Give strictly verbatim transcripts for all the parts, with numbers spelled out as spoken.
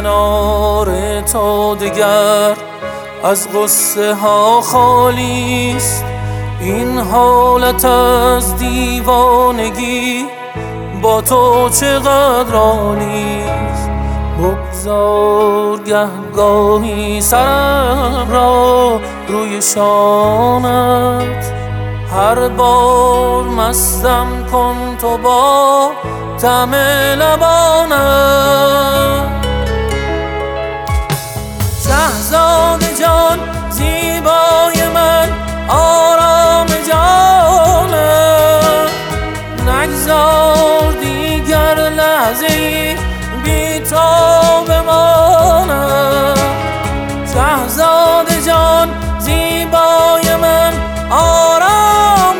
کنار تو دگر از غصه ها خالیست. این حالت از دیوانگی با تو چقدر عالیست. بگذار گهگاهی سرم را روی شانت، هر بار مستم کن تو با طعم لبانت. شهزاده جان زیبای من، آرام جانم، نگذار دیگر لحظه‌ای بی تو بمانم. شهزاده جان زیبای من، آرام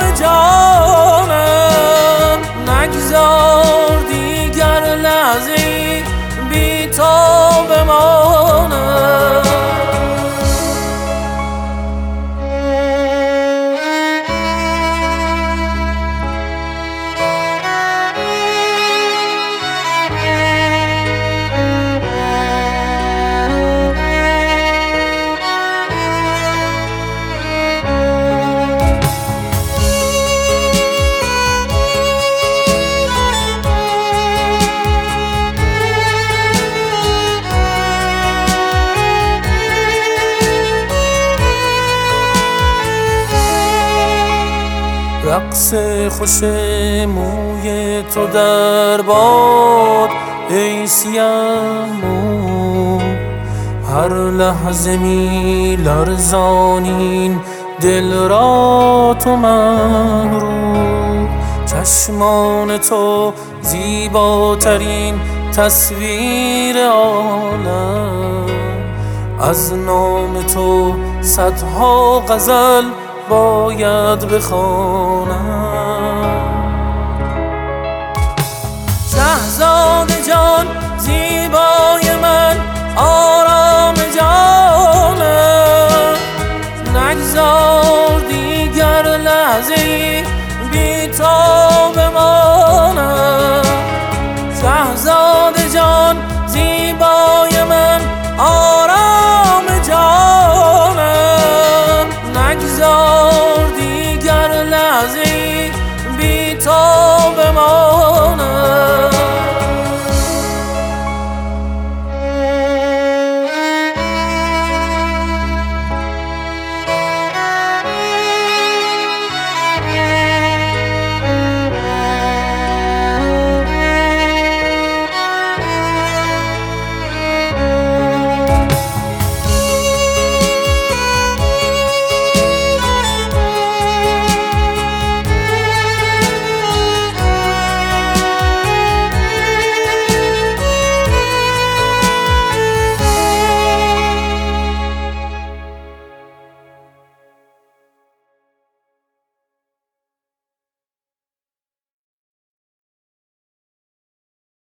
جانم، نگذار دیگر لحظه‌ای بی تو بمانم. رقص خوش موی تو در باد ای سیاه مو، هر لحظه می لرزانین دل را تو محروم. چشمان تو زیباترین تصویر عالم، از نام تو صدها غزل باید بخوانم. شهزاده جان زیبا